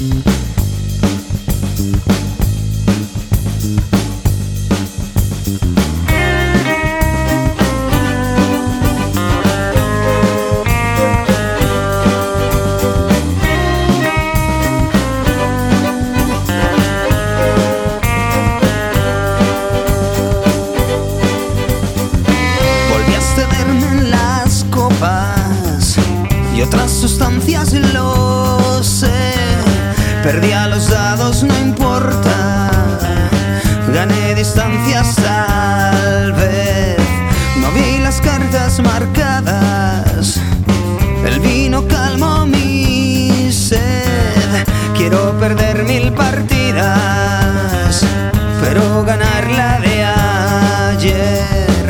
Y otras sustancias, lo sé. Perdí a los dados, no importa. Gané distancias tal vez. No vi las cartas marcadas. El vino calmó mi sed. Quiero perder 1000 partidas, pero ganar la de ayer.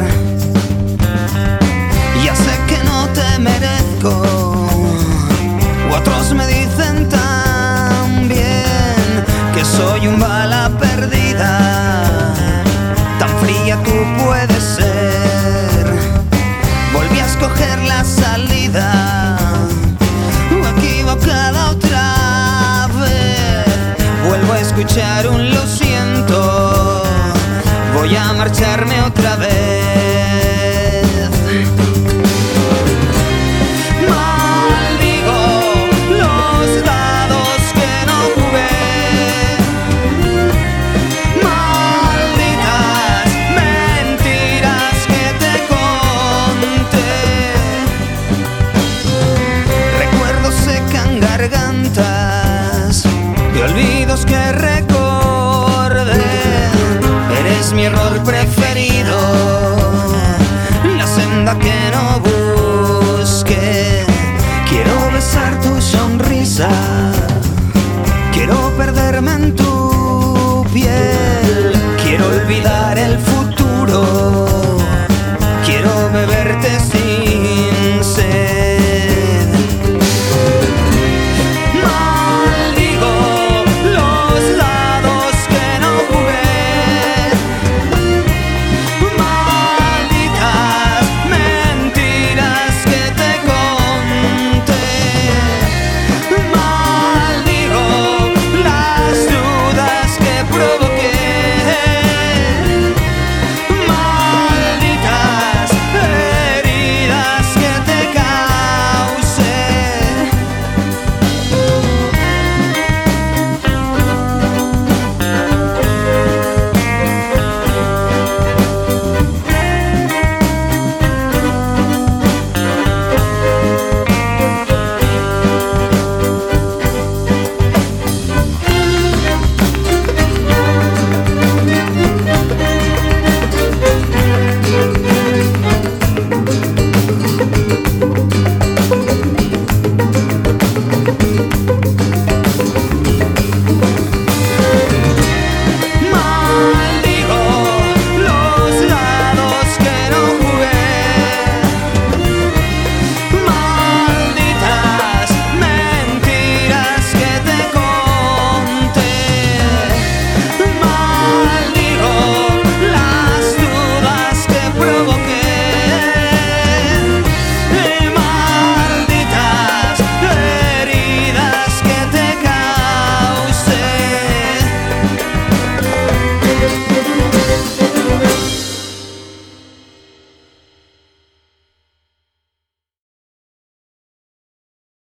Ya sé que no te merezco. Otros me dicen también que soy un bala perdida. Tan fría tú puedes ser. Volví a escoger la salida, equivocada otra vez. Vuelvo a escuchar un lo siento. Voy a marcharme otra vez. Y olvidos que recordé. Eres mi error preferido, la senda que no busqué. Quiero besar tu sonrisa, quiero perderme en tu